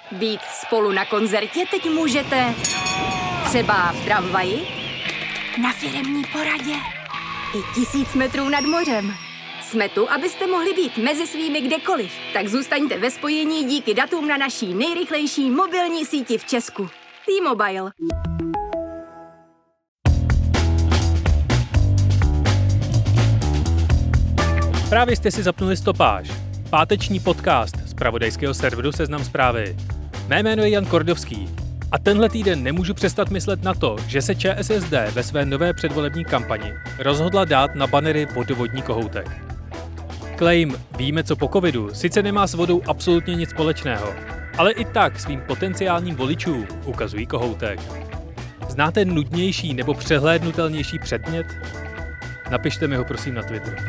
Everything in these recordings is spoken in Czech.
Být spolu na koncertě teď můžete třeba v tramvaji, na firemní poradě i 1000 metrů nad mořem. Jsme tu, abyste mohli být mezi svými kdekoliv. Tak zůstaňte ve spojení díky datům na naší nejrychlejší mobilní síti v Česku. T-Mobile. Právě jste si zapnuli Stopáž, páteční podcast z zpravodajského serveru Seznam Zprávy. Mé jméno je Jan Kordovský a tenhle týden nemůžu přestat myslet na to, že se ČSSD ve své nové předvolební kampani rozhodla dát na banery vodovodní kohoutek. Claim "Víme co po covidu" sice nemá s vodou absolutně nic společného, ale i tak svým potenciálním voličům ukazují kohoutek. Znáte nudnější nebo přehlédnutelnější předmět? Napište mi ho prosím na Twitter.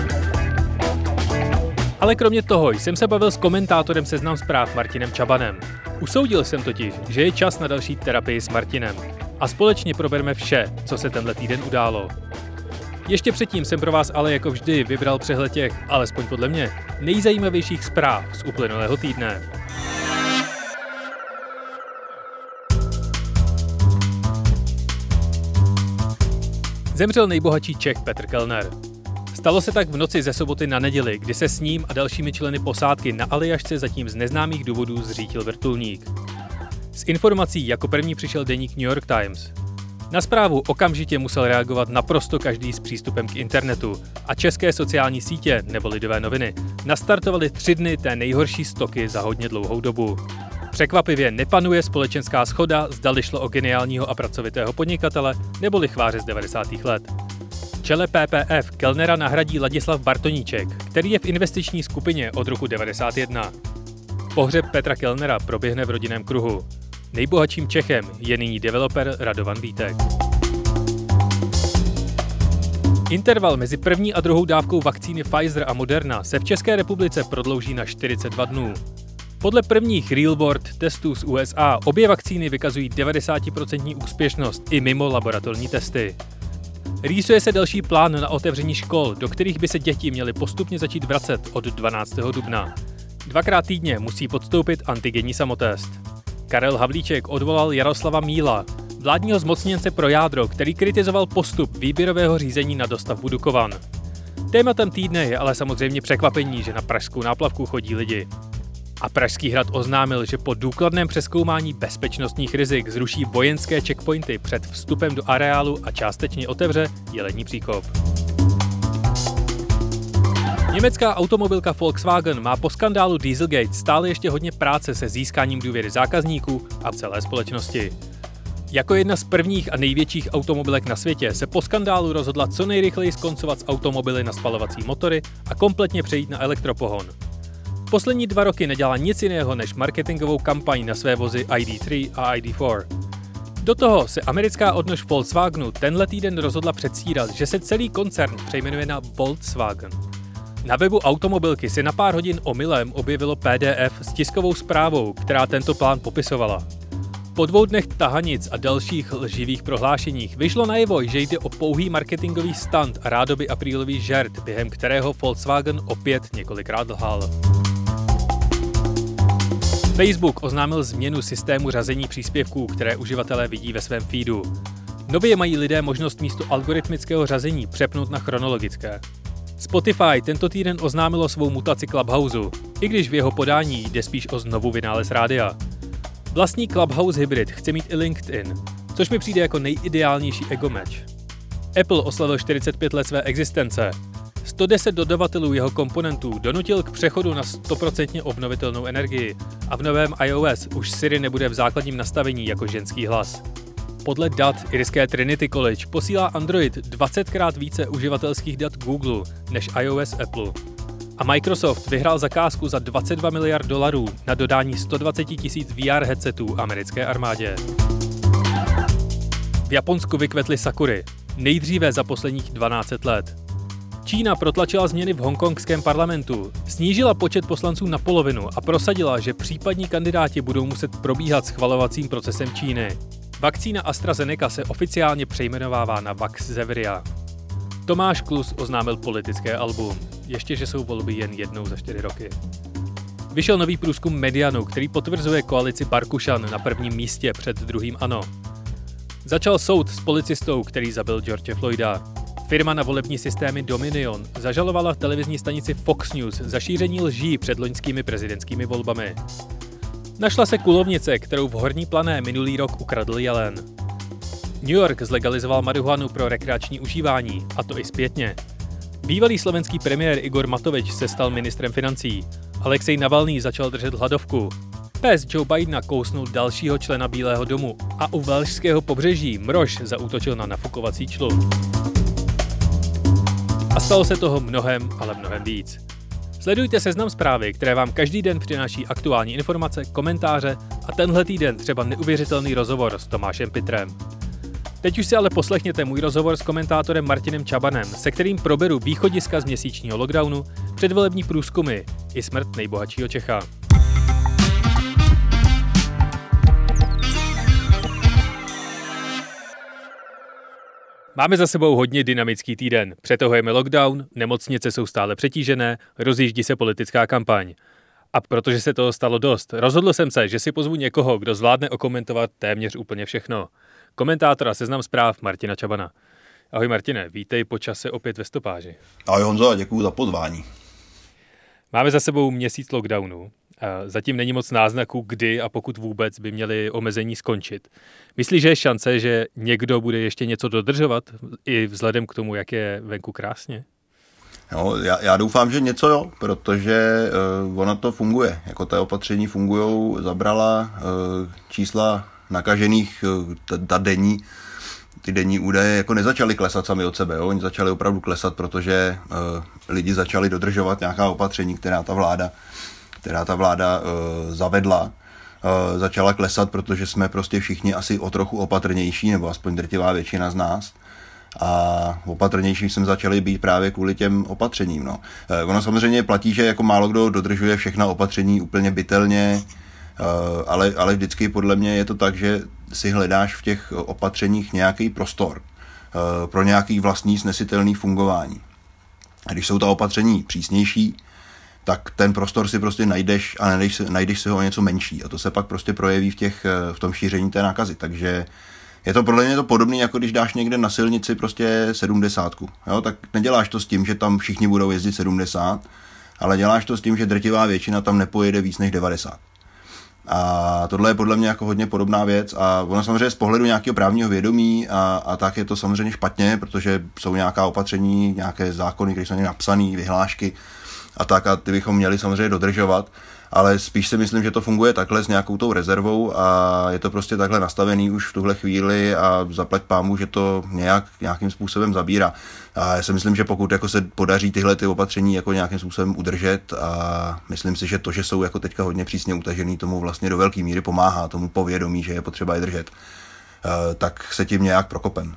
Ale kromě toho jsem se bavil s komentátorem Seznam Zpráv Martinem Čabanem. Usoudil jsem totiž, že je čas na další terapii s Martinem a společně probereme vše, co se tenhle týden událo. Ještě předtím jsem pro vás ale jako vždy vybral přehled těch, alespoň podle mě, nejzajímavějších zpráv z uplynulého týdne. Zemřel nejbohatší Čech Petr Kellner. Stalo se tak v noci ze soboty na neděli, kdy se s ním a dalšími členy posádky na Aljašce zatím z neznámých důvodů zřítil vrtulník. S informací jako první přišel deník New York Times. Na zprávu okamžitě musel reagovat naprosto každý s přístupem k internetu a české sociální sítě, nebo Lidové noviny, nastartovaly 3 dny té nejhorší stoky za hodně dlouhou dobu. Překvapivě nepanuje společenská shoda, zdali šlo o geniálního a pracovitého podnikatele nebo lichváře z 90. let. V čele PPF Kellnera nahradí Ladislav Bartoníček, který je v investiční skupině od roku 1991. Pohřeb Petra Kellnera proběhne v rodinném kruhu. Nejbohatším Čechem je nyní developer Radovan Vítek. Interval mezi první a druhou dávkou vakcíny Pfizer a Moderna se v České republice prodlouží na 42 dnů. Podle prvních real-world testů z USA obě vakcíny vykazují 90% úspěšnost i mimo laboratorní testy. Rýsuje se další plán na otevření škol, do kterých by se děti měly postupně začít vracet od 12. dubna. 2krát týdně musí podstoupit antigenní samotest. Karel Havlíček odvolal Jaroslava Míla, vládního zmocněnce pro jádro, který kritizoval postup výběrového řízení na dostavbu Dukovan. Tématem týdne je ale samozřejmě překvapení, že na pražskou náplavku chodí lidi. A Pražský hrad oznámil, že po důkladném přezkoumání bezpečnostních rizik zruší vojenské checkpointy před vstupem do areálu a částečně otevře Jelení příkop. Německá automobilka Volkswagen má po skandálu Dieselgate stále ještě hodně práce se získáním důvěry zákazníků a celé společnosti. Jako jedna z prvních a největších automobilek na světě se po skandálu rozhodla co nejrychleji skoncovat s automobily na spalovací motory a kompletně přejít na elektropohon. Poslední 2 roky nedělá nic jiného než marketingovou kampaň na své vozy ID3 a ID4. Do toho se americká odnož Volkswagenu tenhle týden rozhodla předstírat, že se celý koncern přejmenuje na Volkswagen. Na webu automobilky se na pár hodin omylem objevilo PDF s tiskovou zprávou, která tento plán popisovala. Po 2 dnech tahanic a dalších lživých prohlášeních vyšlo najevo, že jde o pouhý marketingový stunt a rádoby aprílový žert, během kterého Volkswagen opět několikrát lhal. Facebook oznámil změnu systému řazení příspěvků, které uživatelé vidí ve svém feedu. Nově mají lidé možnost místo algoritmického řazení přepnout na chronologické. Spotify tento týden oznámilo svou mutaci Clubhouseu, i když v jeho podání jde spíš o znovu vynález rádia. Vlastní Clubhouse hybrid chce mít i LinkedIn, což mi přijde jako nejideálnější ego match. Apple oslavil 45 let své existence. 110 dodavatelů jeho komponentů donutil k přechodu na 100% obnovitelnou energii a v novém iOS už Siri nebude v základním nastavení jako ženský hlas. Podle dat irské Trinity College posílá Android 20krát více uživatelských dat Google než iOS Apple. A Microsoft vyhrál zakázku za $22 miliard na dodání 120 000 VR headsetů americké armádě. V Japonsku vykvetly sakury, nejdříve za posledních 12 let. Čína protlačila změny v hongkongském parlamentu, snížila počet poslanců na polovinu a prosadila, že případní kandidáti budou muset probíhat schvalovacím procesem Číny. Vakcína AstraZeneca se oficiálně přejmenovává na Vaxzevria. Tomáš Klus oznámil politické album, ještě že jsou volby jen jednou za 4 roky. Vyšel nový průzkum Medianu, který potvrzuje koalici Barkušan na prvním místě před druhým ANO. Začal soud s policistou, který zabil George Floyda. Firma na volební systémy Dominion zažalovala televizní stanici Fox News za šíření lží před loňskými prezidentskými volbami. Našla se kulovnice, kterou v Horní Plané minulý rok ukradl jelen. New York zlegalizoval marihuanu pro rekreační užívání, a to i zpětně. Bývalý slovenský premiér Igor Matovič se stal ministrem financí. Alexej Navalný začal držet hladovku. Pes Joe Bidena kousnul dalšího člena Bílého domu a u velšského pobřeží mrož zaútočil na nafukovací člun. A stalo se toho mnohem, ale mnohem víc. Sledujte Seznam Zprávy, které vám každý den přináší aktuální informace, komentáře a tenhle týden třeba neuvěřitelný rozhovor s Tomášem Pitrem. Teď už si ale poslechněte můj rozhovor s komentátorem Martinem Čabanem, se kterým proberu východiska z měsíčního lockdownu, předvolební průzkumy i smrt nejbohatšího Čecha. Máme za sebou hodně dynamický týden. Přetahujeme lockdown, nemocnice jsou stále přetížené, rozjíždí se politická kampaň. A protože se toho stalo dost, rozhodl jsem se, že si pozvu někoho, kdo zvládne okomentovat téměř úplně všechno. Komentátora Seznam Zpráv Martina Čabana. Ahoj Martine, vítej po čase opět ve stopáži. Ahoj Honzo, děkuju za pozvání. Máme za sebou měsíc lockdownu. Zatím není moc náznaků, kdy a pokud vůbec by měly omezení skončit. Myslíš, že je šance, že někdo bude ještě něco dodržovat, i vzhledem k tomu, jak je venku krásně? No, já doufám, že něco jo, protože ono to funguje. Jako ta opatření fungujou, zabrala čísla nakažených, ty denní údaje jako nezačaly klesat sami od sebe. Jo? Oni začali opravdu klesat, protože lidi začali dodržovat nějaká opatření, která ta vláda zavedla. Začala klesat, protože jsme prostě všichni asi o trochu opatrnější, nebo aspoň drtivá většina z nás. A opatrnější jsme začali být právě kvůli těm opatřením. No. Ono samozřejmě platí, že jako málo kdo dodržuje všechna opatření úplně bytelně, ale vždycky podle mě je to tak, že si hledáš v těch opatřeních nějaký prostor pro nějaký vlastní snesitelný fungování. A když jsou ta opatření přísnější, tak ten prostor si prostě najdeš a najdeš si ho o něco menší. A to se pak prostě projeví v tom šíření té nákazy. Takže je to podle mě to podobné, jako když dáš někde na silnici prostě 70. Jo? Tak neděláš to s tím, že tam všichni budou jezdit 70, ale děláš to s tím, že drtivá většina tam nepojede víc než 90. A tohle je podle mě jako hodně podobná věc a ono samozřejmě z pohledu nějakého právního vědomí a tak je to samozřejmě špatně, protože jsou nějaká opatření, nějaké zákony, které jsou napsané, vyhlášky a ty bychom měli samozřejmě dodržovat, ale spíš si myslím, že to funguje takhle s nějakou tou rezervou a je to prostě takhle nastavený už v tuhle chvíli a zaplať pámu, že to nějakým způsobem zabírá. A já si myslím, že pokud jako se podaří tyhle ty opatření jako nějakým způsobem udržet a myslím si, že to, že jsou jako teďka hodně přísně utažený, tomu vlastně do velké míry pomáhá, tomu povědomí, že je potřeba je držet, tak se tím nějak prokopem.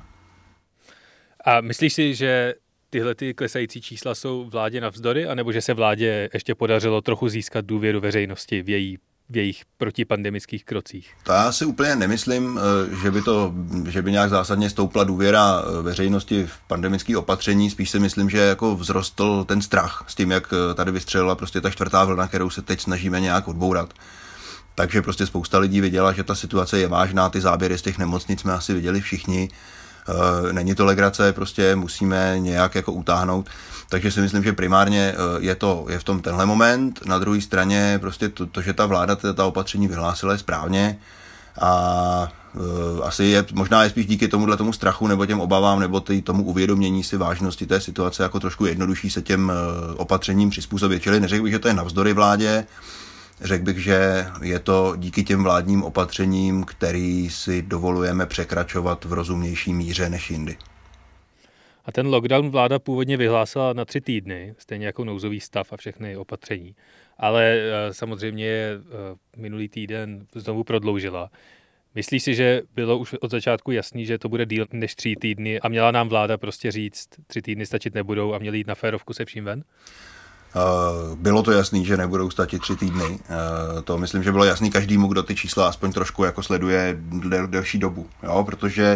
A myslíš si, že tyhle ty klesající čísla jsou vládě navzdory, anebo že se vládě ještě podařilo trochu získat důvěru veřejnosti v jejich protipandemických krocích? To já si úplně nemyslím, že by nějak zásadně stoupla důvěra veřejnosti v pandemické opatření. Spíš si myslím, že jako vzrostl ten strach s tím, jak tady vystřelila prostě ta čtvrtá vlna, kterou se teď snažíme nějak odbourat. Takže prostě spousta lidí viděla, že ta situace je vážná, ty záběry z těch nemocnic jsme asi viděli všichni. Není to legrace, prostě musíme nějak jako utáhnout, takže si myslím, že primárně je v tom tenhle moment, na druhé straně prostě to, že ta vláda ta opatření vyhlásila je správně a asi možná je spíš díky tomu strachu nebo těm obavám nebo tomu uvědomění si vážnosti té situace jako trošku jednodušší se těm opatřením přizpůsobit, čili neřekl bych, že to je navzdory vládě. Řekl bych, že je to díky těm vládním opatřením, který si dovolujeme překračovat v rozumnější míře než jindy. A ten lockdown vláda původně vyhlásila na 3 týdny, stejně jako nouzový stav a všechny opatření. Ale samozřejmě minulý týden znovu prodloužila. Myslíš si, že bylo už od začátku jasný, že to bude díl než 3 týdny a měla nám vláda prostě říct, 3 týdny stačit nebudou a měli jít na férovku se vším ven? Bylo to jasný, že nebudou stačit 3 týdny. To myslím, že bylo jasný každému, kdo ty čísla aspoň trošku jako sleduje delší dobu. Jo? Protože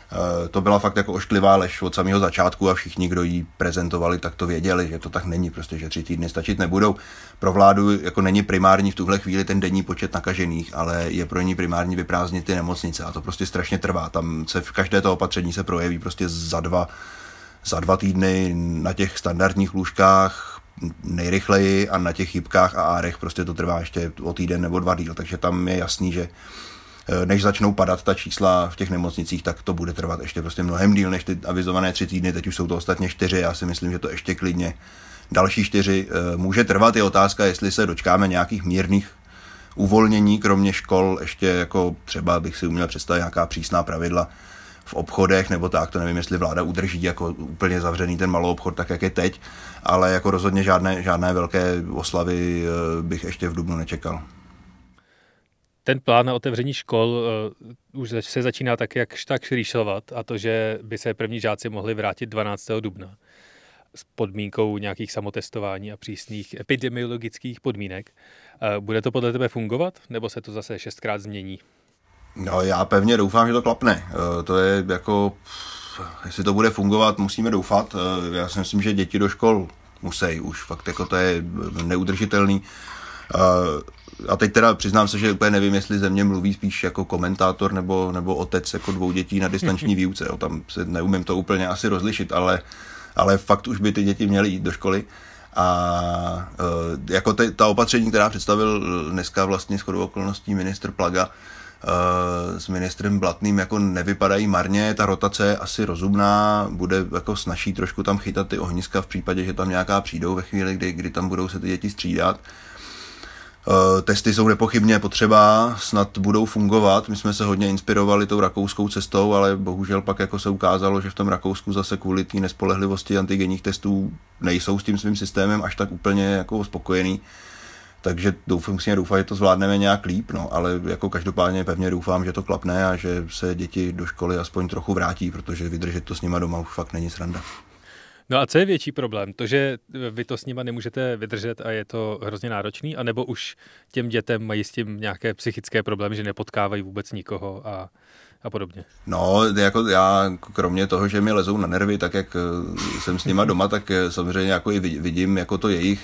To byla fakt jako ošklivá lež od samého začátku a všichni, kdo ji prezentovali, tak to věděli, že to tak není, prostě, že 3 týdny stačit nebudou. Pro vládu jako není primární v tuhle chvíli ten denní počet nakažených, ale je pro ní primární vyprázdnit ty nemocnice a to prostě strašně trvá. Tam se v každé to opatření se projeví prostě za dva týdny na těch standardních lůžkách nejrychleji a na těch chybkách a árech prostě to trvá ještě o týden nebo 2 díl, takže tam je jasný, že než začnou padat ta čísla v těch nemocnicích, tak to bude trvat ještě prostě mnohem díl než ty avizované 3 týdny, teď už jsou to ostatně 4, já si myslím, že to ještě klidně další 4 může trvat. Je otázka, jestli se dočkáme nějakých mírných uvolnění, kromě škol, ještě jako třeba bych si uměl představit nějaká přísná pravidla v obchodech, nebo tak, to nevím, jestli vláda udrží jako úplně zavřený ten malou obchod, tak jak je teď, ale jako rozhodně žádné velké oslavy bych ještě v dubnu nečekal. Ten plán na otevření škol už se začíná tak rýsovat a to, že by se první žáci mohli vrátit 12. dubna s podmínkou nějakých samotestování a přísných epidemiologických podmínek. Bude to podle tebe fungovat, nebo se to zase 6krát změní? No, já pevně doufám, že to klapne. To je jako, jestli to bude fungovat, musíme doufat. Já si myslím, že děti do škol musí už, fakt jako to je neudržitelný. A teď teda přiznám se, že úplně nevím, jestli ze mě mluví spíš jako komentátor nebo otec jako 2 dětí na distanční výuce. Tam se neumím to úplně asi rozlišit, ale fakt už by ty děti měly jít do školy. A jako ta opatření, která představil dneska vlastně shodou okolností ministr Plaga s ministrem Blatným, jako nevypadají marně, ta rotace je asi rozumná, bude jako snazší trošku tam chytat ty ohniska v případě, že tam nějaká přijdou ve chvíli, kdy tam budou se ty děti střídat. Testy jsou nepochybně potřeba, snad budou fungovat. My jsme se hodně inspirovali tou rakouskou cestou, ale bohužel pak jako se ukázalo, že v tom Rakousku zase kvůli té nespolehlivosti antigenních testů nejsou s tím svým systémem až tak úplně jako spokojený. Takže musíme doufat, že to zvládneme nějak líp, no, ale jako každopádně pevně doufám, že to klapne a že se děti do školy aspoň trochu vrátí, protože vydržet to s nima doma už fakt není sranda. No a co je větší problém? To, že vy to s nima nemůžete vydržet a je to hrozně náročný, anebo už těm dětem mají s tím nějaké psychické problémy, že nepotkávají vůbec nikoho a podobně? No, jako já kromě toho, že mi lezou na nervy, tak jak jsem s nima doma, tak samozřejmě jako i vidím jako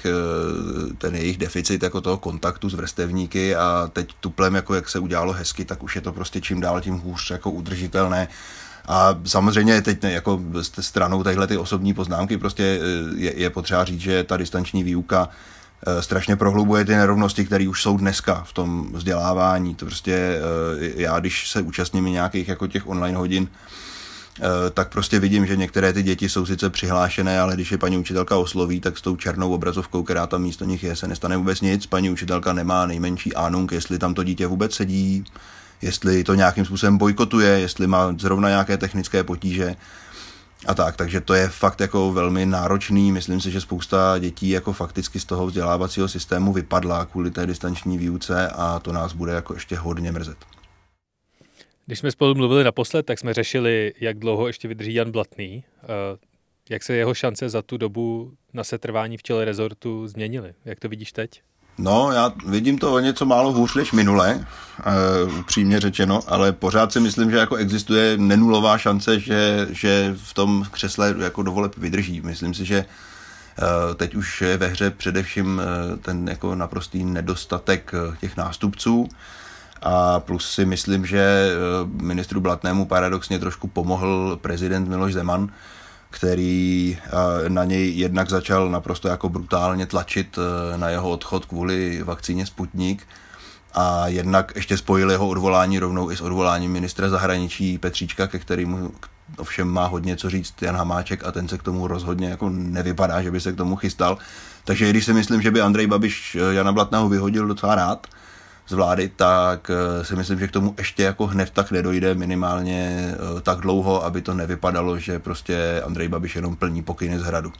ten jejich deficit jako toho kontaktu s vrstevníky a teď tuplem, jako jak se udělalo hezky, tak už je to prostě čím dál tím hůř jako udržitelné. A samozřejmě teď jako stranou tadyhle ty osobní poznámky prostě je potřeba říct, že ta distanční výuka strašně prohlubuje ty nerovnosti, které už jsou dneska v tom vzdělávání. To prostě já, když se účastním nějakých jako těch online hodin, tak prostě vidím, že některé ty děti jsou sice přihlášené, ale když je paní učitelka osloví, tak s tou černou obrazovkou, která tam místo nich je, se nestane vůbec nic. Paní učitelka nemá nejmenší ánunk, jestli tam to dítě vůbec sedí, jestli to nějakým způsobem bojkotuje, jestli má zrovna nějaké technické potíže a tak. Takže to je fakt jako velmi náročný. Myslím si, že spousta dětí jako fakticky z toho vzdělávacího systému vypadla kvůli té distanční výuce a to nás bude jako ještě hodně mrzet. Když jsme spolu mluvili naposled, tak jsme řešili, jak dlouho ještě vydrží Jan Blatný. Jak se jeho šance za tu dobu na setrvání v čele rezortu změnily? Jak to vidíš teď? No, já vidím to o něco málo hůř než minule, upřímně řečeno, ale pořád si myslím, že jako existuje nenulová šance, že v tom křesle jako do voleb vydrží. Myslím si, že teď už je ve hře především ten jako naprostý nedostatek těch nástupců a plus si myslím, že ministru Blatnému paradoxně trošku pomohl prezident Miloš Zeman, který na něj jednak začal naprosto jako brutálně tlačit na jeho odchod kvůli vakcíně Sputnik a jednak ještě spojil jeho odvolání rovnou i s odvoláním ministra zahraničí Petříčka, ke kterému ovšem má hodně co říct Jan Hamáček a ten se k tomu rozhodně jako nevypadá, že by se k tomu chystal. Takže když si myslím, že by Andrej Babiš Jana Blatného vyhodil docela rád z vlády, tak si myslím, že k tomu ještě jako hned tak nedojde minimálně tak dlouho, aby to nevypadalo, že prostě Andrej Babiš jenom plní pokyny z hradu.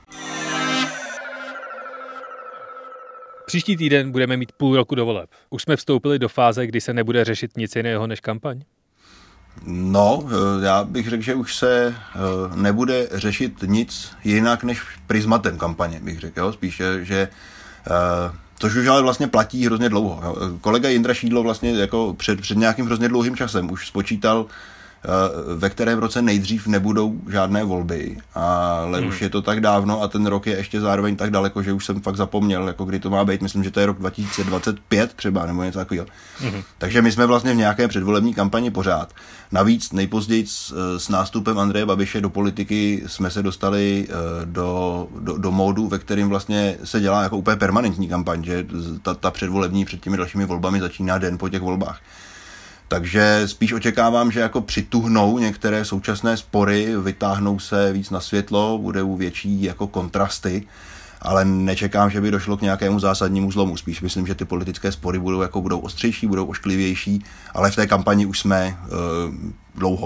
Příští týden budeme mít půl roku do voleb. Už jsme vstoupili do fáze, kdy se nebude řešit nic jiného než kampaň? No, já bych řekl, že už se nebude řešit nic jinak než prismatem kampaně, bych řekl. Spíše, že což už ale vlastně platí hrozně dlouho. Kolega Jindra Šídlo vlastně jako před nějakým hrozně dlouhým časem už spočítal, ve kterém roce nejdřív nebudou žádné volby, ale už je to tak dávno a ten rok je ještě zároveň tak daleko, že už jsem fakt zapomněl, jako kdy to má být. Myslím, že to je rok 2025 třeba, nebo něco takového. Takže my jsme vlastně v nějaké předvolební kampani pořád. Navíc nejpozději s nástupem Andreje Babiše do politiky jsme se dostali do módu, ve kterém vlastně se dělá jako úplně permanentní kampaň, že ta předvolební před těmi dalšími volbami začíná den po těch volbách. Takže spíš očekávám, že jako přituhnou některé současné spory, vytáhnou se víc na světlo, budou větší jako kontrasty, ale nečekám, že by došlo k nějakému zásadnímu zlomu. Spíš myslím, že ty politické spory budou ostřejší, budou ošklivější, ale v té kampani už jsme dlouho.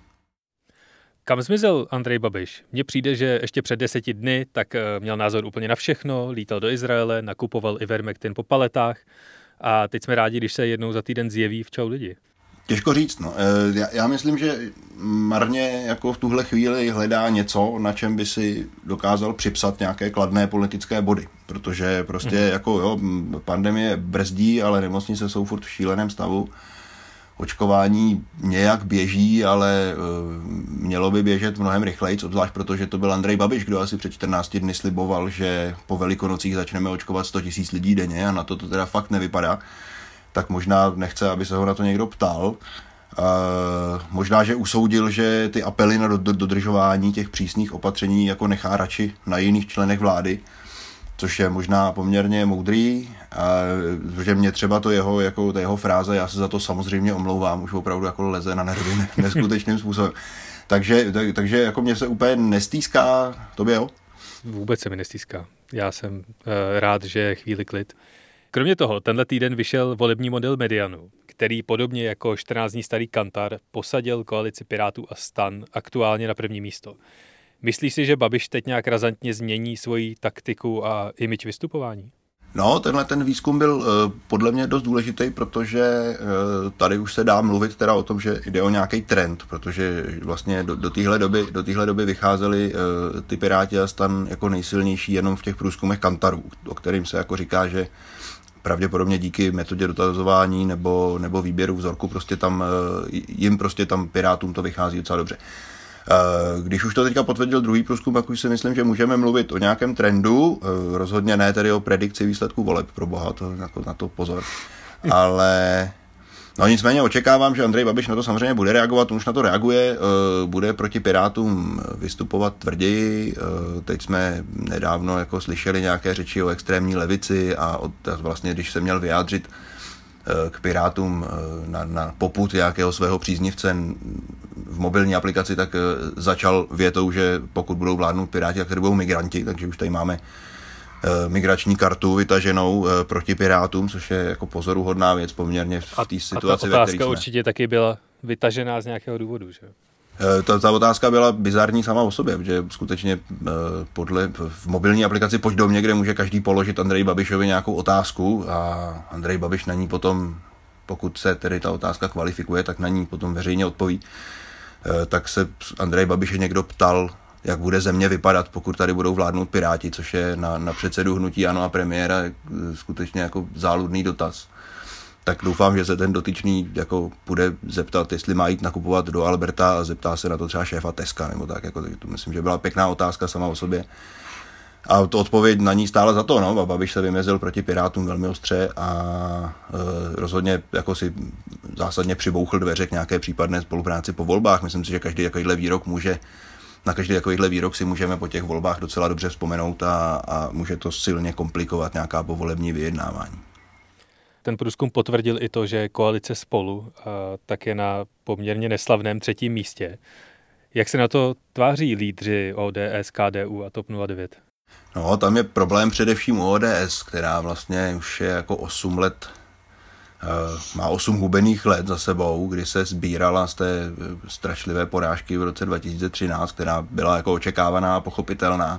Kam zmizel Andrej Babiš? Mně přijde, že ještě před 10 dny tak měl názor úplně na všechno, lítal do Izraele, nakupoval Ivermectin po paletách a teď jsme rádi, když se jednou za týden zjeví v Čau lidi. Těžko říct, no. Já myslím, že marně jako v tuhle chvíli hledá něco, na čem by si dokázal připsat nějaké kladné politické body, protože prostě jako jo, pandemie brzdí, ale nemocnice jsou furt v šíleném stavu. Očkování nějak běží, ale mělo by běžet mnohem rychleji, obzvlášť protože to byl Andrej Babiš, kdo asi před 14 dny sliboval, že po Velikonocích začneme očkovat 100 000 lidí denně a na to teda fakt nevypadá. Tak možná nechce, aby se ho na to někdo ptal. Možná, že usoudil, že ty apely na dodržování těch přísných opatření jako nechá radši na jiných členech vlády, což je možná poměrně moudrý, protože mě třeba ta jeho fráze, já se za to samozřejmě omlouvám, už opravdu jako leze na nervy neskutečným způsobem. Takže jako mě se úplně nestýská, tobě jo? Vůbec se mi nestýská. Já jsem rád, že je chvíli klid. Kromě toho, tenhle týden vyšel volební model Medianu, který podobně jako 14 dní starý Kantar posadil koalici Pirátů a STAN aktuálně na první místo. Myslíš si, že Babiš teď nějak razantně změní svoji taktiku a image vystupování? No, ten výzkum byl podle mě dost důležitý, protože tady už se dá mluvit teda o tom, že jde o nějaký trend, protože vlastně do téhle doby vycházeli ty Piráti a STAN jako nejsilnější jenom v těch průzkumech Kantarů, o kterým se jako říká, že pravděpodobně díky metodě dotazování nebo výběru vzorku jim tam Pirátům to vychází docela dobře. Když už to teďka potvrdil druhý průzkum, tak už si myslím, že můžeme mluvit o nějakém trendu, rozhodně ne tedy o predikci výsledků voleb, pro boha, to, na to pozor, ale no nicméně očekávám, že Andrej Babiš na to samozřejmě bude reagovat, on už na to reaguje, bude proti Pirátům vystupovat tvrději, teď jsme nedávno jako slyšeli nějaké řeči o extrémní levici a vlastně, když se měl vyjádřit k Pirátům na popud nějakého svého příznivce v mobilní aplikaci, tak začal větou, že pokud budou vládnout Piráti, tak tady budou migranti, takže už tady máme migrační kartu vytaženou proti Pirátům, což je jako pozoruhodná věc poměrně v té situaci, ve které jsme. A ta otázka určitě taky byla vytažená z nějakého důvodu, že? Ta otázka byla bizarní sama o sobě, protože skutečně v mobilní aplikaci Pojď do mě, kde může každý položit Andreji Babišovi nějakou otázku a Andrej Babiš na ní potom, pokud se tedy ta otázka kvalifikuje, tak na ní potom veřejně odpoví. Tak se Andrej Babiše někdo ptal, jak bude země vypadat, pokud tady budou vládnout Piráti, což je na předsedu hnutí ANO a premiéra skutečně jako záludný dotaz. Tak doufám, že se ten dotyčný jako bude zeptat, jestli má jít nakupovat do Alberta a zeptá se na to třeba šéfa Teska, nebo tak, jako to myslím, že byla pěkná otázka sama o sobě. A to odpověď na ní stála za to, no, a Babiš se vymezil proti Pirátům velmi ostře a rozhodně jako si zásadně přibouchl dveře k nějaké případné spolupráci po volbách. Myslím si, že každý takovýhle výrok si můžeme po těch volbách docela dobře vzpomenout a může to silně komplikovat nějaká povolební vyjednávání. Ten průzkum potvrdil i to, že koalice Spolu tak je na poměrně neslavném 3. místě. Jak se na to tváří lídři ODS, KDU a TOP 09? No, tam je problém především u ODS, která vlastně už je jako 8 let, má 8 hubených let za sebou, kdy se sbírala z té strašlivé porážky v roce 2013, která byla jako očekávaná a pochopitelná.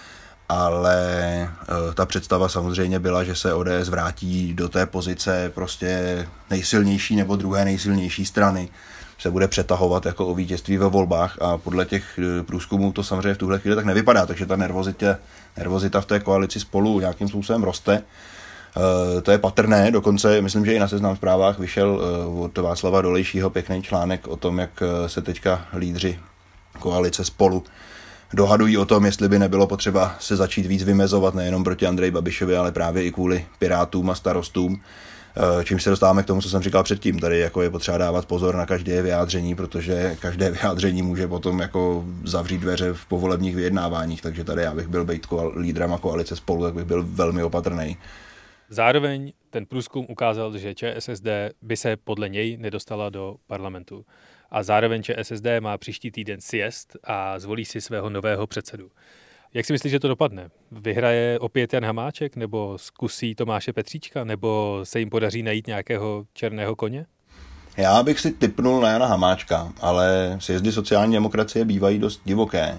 Ale ta představa samozřejmě byla, že se ODS vrátí do té pozice prostě nejsilnější nebo druhé nejsilnější strany, se bude přetahovat jako o vítězství ve volbách a podle těch průzkumů to samozřejmě v tuhle chvíli tak nevypadá, takže ta nervozita v té koalici Spolu nějakým způsobem roste. To je patrné, dokonce myslím, že i na Seznam Zprávách vyšel od Václava Dolejšího pěkný článek o tom, jak se teďka lídři koalice Spolu dohadují o tom, jestli by nebylo potřeba se začít víc vymezovat nejenom proti Andreji Babišovi, ale právě i kvůli Pirátům a Starostům. Čímž se dostáváme k tomu, co jsem říkal předtím. Tady jako je potřeba dávat pozor na každé vyjádření, protože každé vyjádření může potom jako zavřít dveře v povolebních vyjednáváních, takže tady já bych byl být lídrem a koalice Spolu, tak bych byl velmi opatrný. Zároveň ten průzkum ukázal, že ČSSD by se podle něj nedostala do parlamentu. A zároveň ČSSD má příští týden sjezd a zvolí si svého nového předsedu. Jak si myslíš, že to dopadne? Vyhraje opět Jan Hamáček, nebo zkusí Tomáše Petříčka, nebo se jim podaří najít nějakého černého koně? Já bych si tipnul na Jana Hamáčka, ale sjezdy sociální demokracie bývají dost divoké.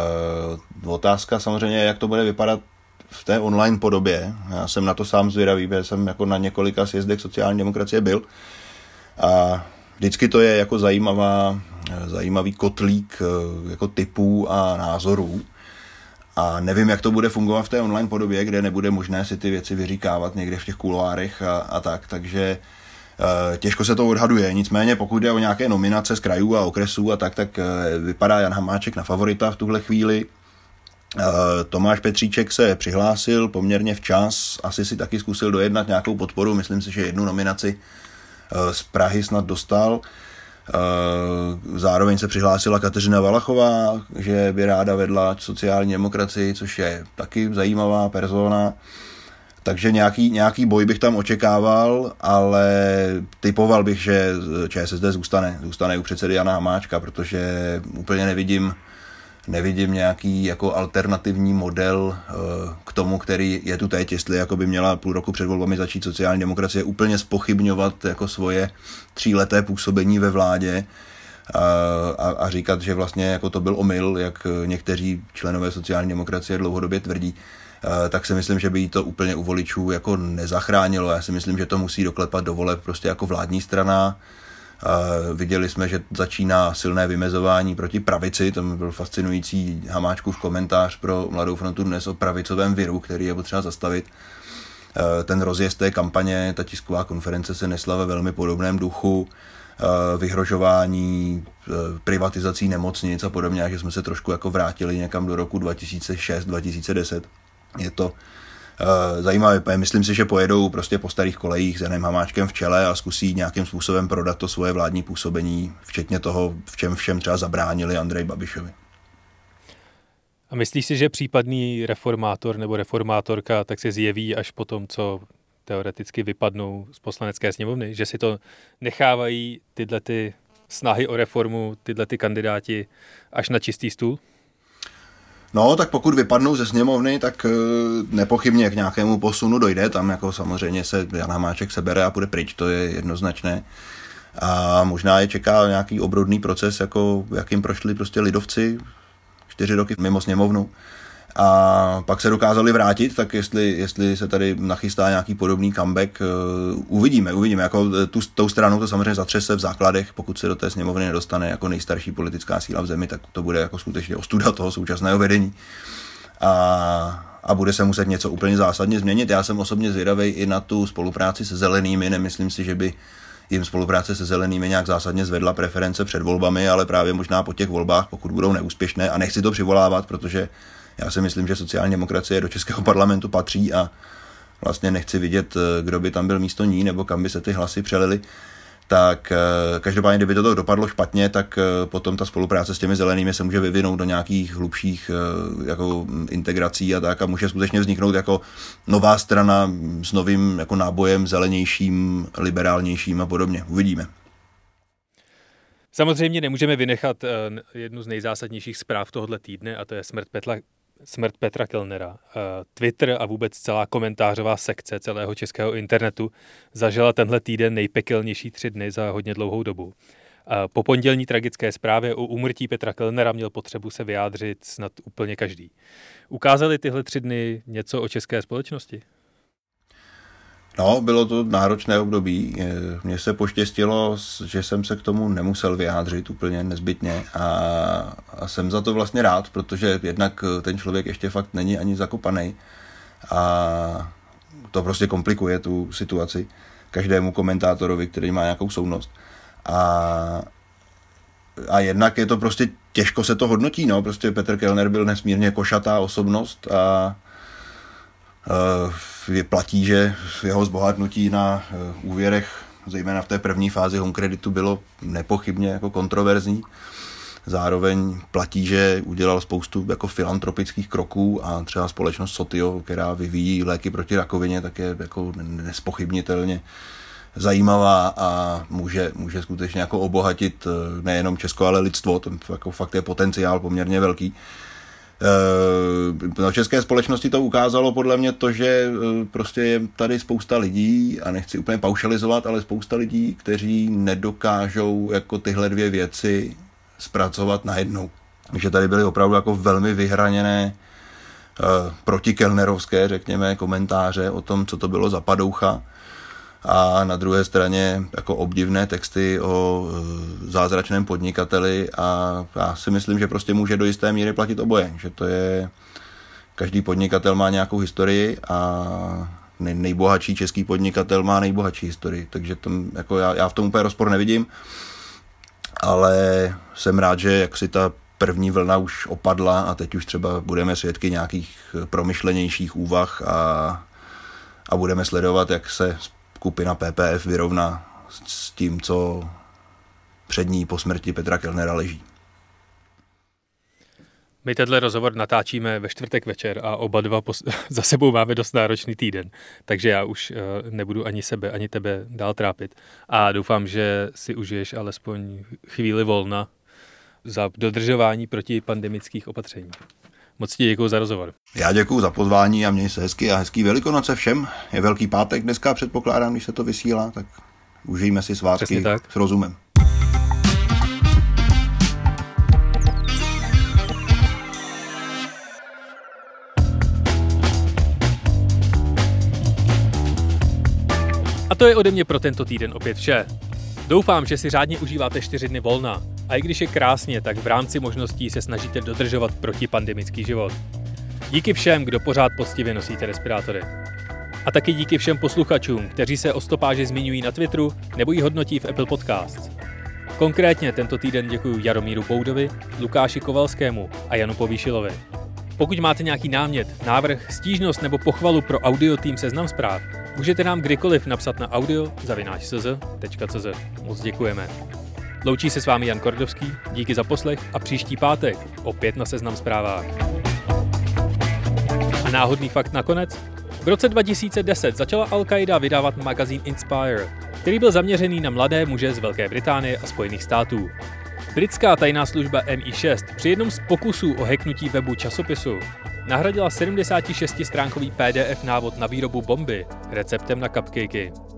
Otázka samozřejmě, jak to bude vypadat v té online podobě. Já jsem na to sám zvědavý, protože jsem jako na několika sjezdech sociální demokracie byl. A vždycky to je jako zajímavý kotlík jako typů a názorů. A nevím, jak to bude fungovat v té online podobě, kde nebude možné si ty věci vyříkávat někde v těch kuloárech a tak, takže těžko se to odhaduje. Nicméně pokud jde o nějaké nominace z krajů a okresů a tak vypadá Jan Hamáček na favorita v tuhle chvíli. Tomáš Petříček se přihlásil poměrně včas, asi si taky zkusil dojednat nějakou podporu, myslím si, že jednu nominaci z Prahy snad dostal. Zároveň se přihlásila Kateřina Valachová, že by ráda vedla sociální demokracii, což je taky zajímavá persona. Takže nějaký boj bych tam očekával, ale typoval bych, že ČSSD zůstane u předsedy Jana Hamáčka, protože úplně nevidím nějaký jako alternativní model k tomu, který je tu teď, jestli jako by měla půl roku před volbami začít sociální demokracie úplně zpochybňovat jako svoje 3leté působení ve vládě a říkat, že vlastně jako to byl omyl, jak někteří členové sociální demokracie dlouhodobě tvrdí, tak si myslím, že by jí to úplně u voličů jako nezachránilo. Já si myslím, že to musí doklepat do voleb prostě jako vládní strana. Viděli jsme, že začíná silné vymezování proti pravici, tam byl fascinující Hamáčkův komentář pro Mladou frontu dnes o pravicovém viru, který je potřeba zastavit. Ten rozjezd té kampaně, ta tisková konference se nesla ve velmi podobném duchu, vyhrožování, privatizací nemocnic a podobně, že jsme se trošku jako vrátili někam do roku 2006-2010. Je to zajímavé. Myslím si, že pojedou prostě po starých kolejích s Janem Hamáčkem v čele a zkusí nějakým způsobem prodat to svoje vládní působení, včetně toho, v čem všem třeba zabránili Andreji Babišovi. A myslíš si, že případný reformátor nebo reformátorka tak se zjeví až po tom, co teoreticky vypadnou z poslanecké sněmovny? Že si to nechávají tyhle ty snahy o reformu, tyhle ty kandidáti až na čistý stůl? No, tak pokud vypadnou ze sněmovny, tak nepochybně k nějakému posunu dojde. Tam jako samozřejmě se Jan Hamáček sebere a půjde pryč, to je jednoznačné. A možná je čeká nějaký obrodný proces, jako jakým prošli prostě lidovci 4 roky mimo sněmovnu. A pak se dokázali vrátit, tak jestli se tady nachystá nějaký podobný comeback, uvidíme. Jako tou stranou to samozřejmě zatřese v základech, pokud se do té sněmovny nedostane jako nejstarší politická síla v zemi, tak to bude jako skutečně ostuda toho současného vedení. A bude se muset něco úplně zásadně změnit. Já jsem osobně zvědavý i na tu spolupráci se zelenými, nemyslím si, že by jim spolupráce se zelenými nějak zásadně zvedla preference před volbami, ale právě možná po těch volbách, pokud budou neúspěšné, a nechci to přivolávat, protože já si myslím, že sociální demokracie do českého parlamentu patří a vlastně nechci vidět, kdo by tam byl místo ní nebo kam by se ty hlasy přelily. Tak každopádně, kdyby to dopadlo špatně, tak potom ta spolupráce s těmi zelenými se může vyvinout do nějakých hlubších jako integrací a tak a může skutečně vzniknout jako nová strana s novým jako nábojem zelenějším, liberálnějším a podobně. Uvidíme. Samozřejmě nemůžeme vynechat jednu z nejzásadnějších zpráv tohoto týdne a to je smrt Petra Kellnera. Twitter a vůbec celá komentářová sekce celého českého internetu zažila tenhle týden nejpekelnější 3 dny za hodně dlouhou dobu. Po pondělní tragické zprávě o úmrtí Petra Kellnera měl potřebu se vyjádřit snad úplně každý. Ukázaly tyhle 3 dny něco o české společnosti? No, bylo to náročné období. Mně se poštěstilo, že jsem se k tomu nemusel vyjádřit úplně nezbytně a jsem za to vlastně rád, protože jednak ten člověk ještě fakt není ani zakopaný a to prostě komplikuje tu situaci každému komentátorovi, který má nějakou soudnost. A jednak je to prostě těžko se to hodnotí, no, prostě Petr Kellner byl nesmírně košatá osobnost a platí, že jeho zbohatnutí na úvěrech, zejména v té první fázi Home Creditu, bylo nepochybně jako kontroverzní. Zároveň platí, že udělal spoustu jako filantropických kroků a třeba společnost Sotio, která vyvíjí léky proti rakovině, tak je jako nespochybnitelně zajímavá a může skutečně jako obohatit nejenom Česko, ale lidstvo. To jako fakt je potenciál poměrně velký. Na české společnosti to ukázalo podle mě to, že prostě je tady spousta lidí, a nechci úplně paušalizovat, ale spousta lidí, kteří nedokážou jako tyhle dvě věci zpracovat najednou. Takže tady byly opravdu jako velmi vyhraněné protikellnerovské, řekněme, komentáře o tom, co to bylo za padoucha. A na druhé straně jako obdivné texty o zázračném podnikateli a já si myslím, že prostě může do jisté míry platit oboje, že to je, každý podnikatel má nějakou historii a nejbohatší český podnikatel má nejbohatší historii, takže tam, jako já v tom úplně rozpor nevidím, ale jsem rád, že jak si ta první vlna už opadla a teď už třeba budeme svědky nějakých promyšlenějších úvah a budeme sledovat, jak se skupina PPF vyrovná s tím, co před ní po smrti Petra Kellnera leží. My tenhle rozhovor natáčíme ve čtvrtek večer a oba dva za sebou máme dost náročný týden, takže já už nebudu ani sebe, ani tebe dál trápit a doufám, že si užiješ alespoň chvíli volna za dodržování protipandemických opatření. Moc ti děkuju za rozhovor. Já děkuju za pozvání a měj se hezky a hezký Velikonoce všem. Je Velký pátek dneska, předpokládám, když se to vysílá, tak užijme si svátky s rozumem. A to je ode mě pro tento týden opět vše. Doufám, že si řádně užíváte 4 dny volna a i když je krásně, tak v rámci možností se snažíte dodržovat protipandemický život. Díky všem, kdo pořád poctivě nosíte respirátory. A taky díky všem posluchačům, kteří se o stopáži zmiňují na Twitteru nebo ji hodnotí v Apple Podcasts. Konkrétně tento týden děkuji Jaromíru Boudovi, Lukáši Kovalskému a Janu Povýšilovi. Pokud máte nějaký námět, návrh, stížnost nebo pochvalu pro audio tým Seznam Zpráv, můžete nám kdykoliv napsat na audio@cz.cz. Moc děkujeme. Loučí se s vámi Jan Kordovský, díky za poslech a příští pátek opět na Seznam Zprávách. A náhodný fakt nakonec? V roce 2010 začala Al-Qaida vydávat magazín Inspire, který byl zaměřený na mladé muže z Velké Británie a Spojených států. Britská tajná služba MI6 při jednom z pokusů o hacknutí webu časopisu nahradila 76stránkový PDF návod na výrobu bomby receptem na cupcakey.